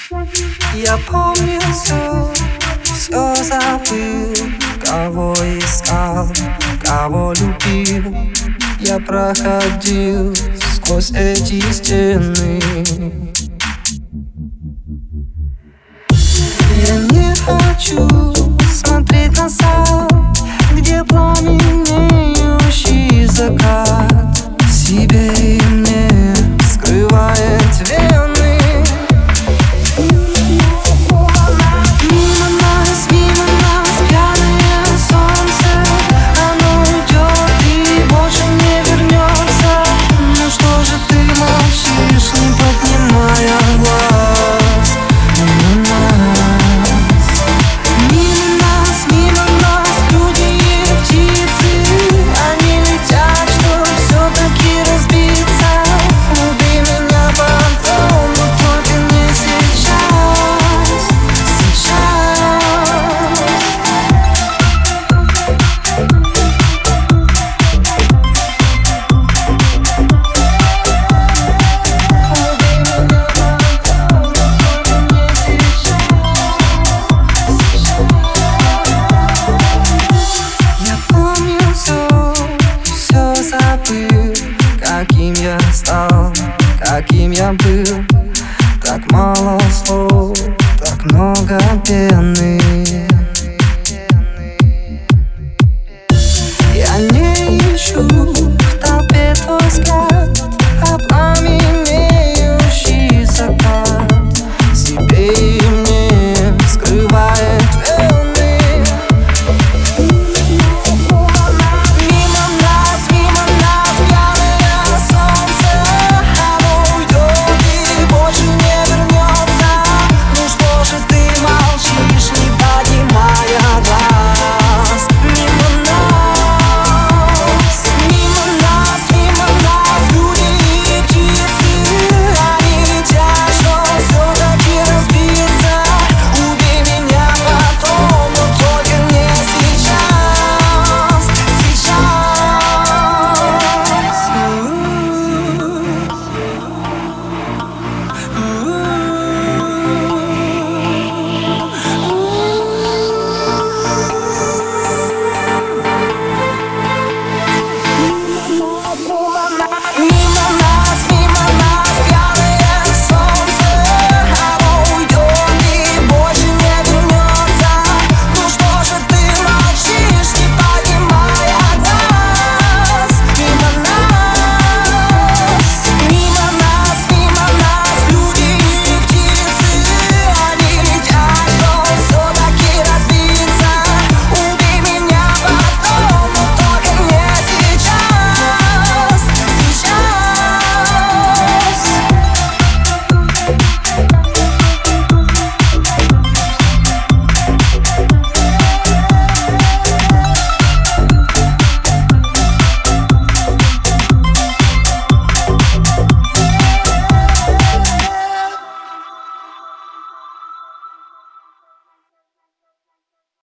Я помню все забыл. Кого искал, кого любил. Я проходил сквозь эти стены. Я не хочу смотреть назад, где пламенеющий закат в себе и мне скрывает вены. Мимо нас пьяное солнце, оно уйдет и больше не вернется. Ну что же ты молчишь, не поднимая глаз на нас? Мимо нас люди и птицы, они летят, чтоб все-таки разбиться. Люби меня потом, но только не сейчас. Я помню все забыл. Каким я стал, каким я был. Так мало слов, так много пены.